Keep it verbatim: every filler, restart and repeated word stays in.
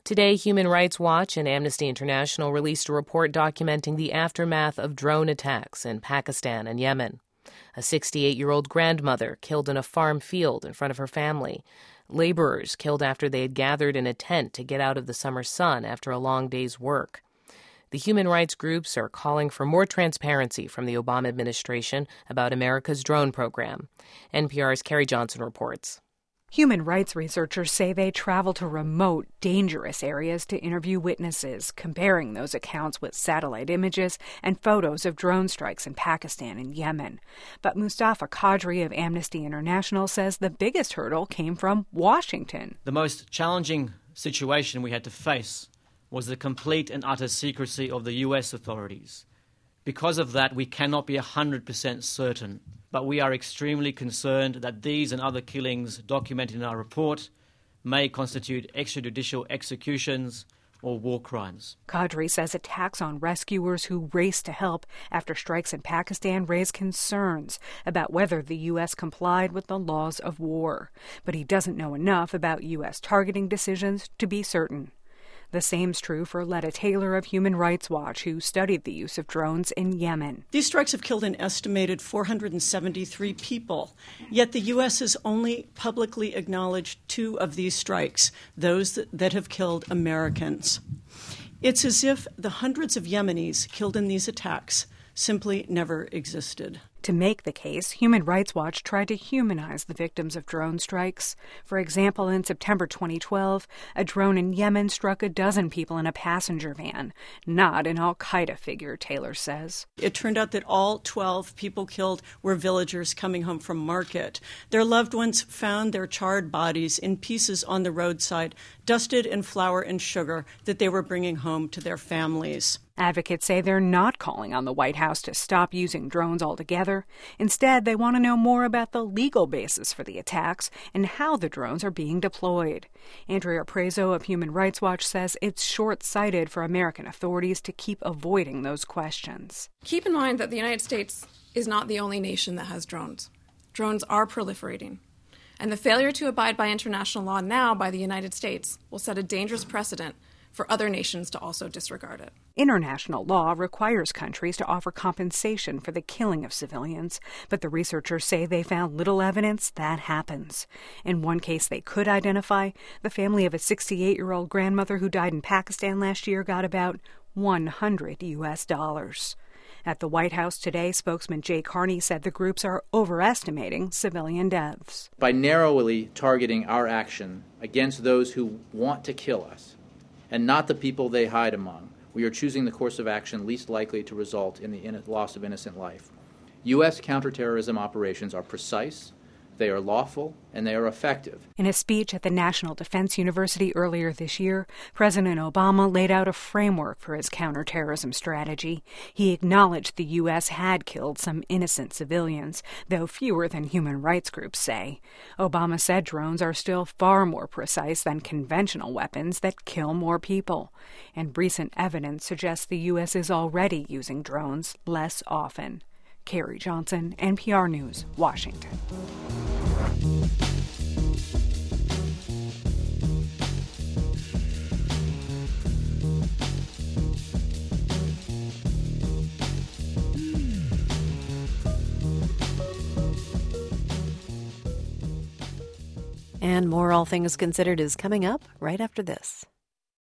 Today, Human Rights Watch and Amnesty International released a report documenting the aftermath of drone attacks in Pakistan and Yemen. A sixty-eight-year-old grandmother killed in a farm field in front of her family. Laborers killed after they had gathered in a tent to get out of the summer sun after a long day's work. The human rights groups are calling for more transparency from the Obama administration about America's drone program. N P R's Carrie Johnson reports. Human rights researchers say they travel to remote, dangerous areas to interview witnesses, comparing those accounts with satellite images and photos of drone strikes in Pakistan and Yemen. But Mustafa Qadri of Amnesty International says the biggest hurdle came from Washington. The most challenging situation we had to face was the complete and utter secrecy of the U S authorities. Because of that, we cannot be one hundred percent certain, but we are extremely concerned that these and other killings documented in our report may constitute extrajudicial executions or war crimes. Qadri says attacks on rescuers who raced to help after strikes in Pakistan raise concerns about whether the U S complied with the laws of war. But he doesn't know enough about U S targeting decisions to be certain. The same's true for Letta Taylor of Human Rights Watch, who studied the use of drones in Yemen. These strikes have killed an estimated four hundred seventy-three people, yet the U S has only publicly acknowledged two of these strikes, those that, that have killed Americans. It's as if the hundreds of Yemenis killed in these attacks simply never existed. To make the case, Human Rights Watch tried to humanize the victims of drone strikes. For example, in September twenty twelve, a drone in Yemen struck a dozen people in a passenger van, not an al-Qaeda figure, Taylor says. It turned out that all twelve people killed were villagers coming home from market. Their loved ones found their charred bodies in pieces on the roadside, dusted in flour and sugar that they were bringing home to their families. Advocates say they're not calling on the White House to stop using drones altogether. Instead, they want to know more about the legal basis for the attacks and how the drones are being deployed. Andrea Prezo of Human Rights Watch says it's short-sighted for American authorities to keep avoiding those questions. Keep in mind that the United States is not the only nation that has drones. Drones are proliferating. And the failure to abide by international law now by the United States will set a dangerous precedent for other nations to also disregard it. International law requires countries to offer compensation for the killing of civilians, but the researchers say they found little evidence that happens. In one case they could identify, the family of a sixty-eight-year-old grandmother who died in Pakistan last year got about one hundred U S dollars. At the White House today, spokesman Jay Carney said the groups are overestimating civilian deaths. By narrowly targeting our action against those who want to kill us, and not the people they hide among, we are choosing the course of action least likely to result in the in- loss of innocent life. U S counterterrorism operations are precise, they are lawful, and they are effective. In a speech at the National Defense University earlier this year, President Obama laid out a framework for his counterterrorism strategy. He acknowledged the U S had killed some innocent civilians, though fewer than human rights groups say. Obama said drones are still far more precise than conventional weapons that kill more people. And recent evidence suggests the U S is already using drones less often. Carrie Johnson, N P R News, Washington. And more All Things Considered is coming up right after this.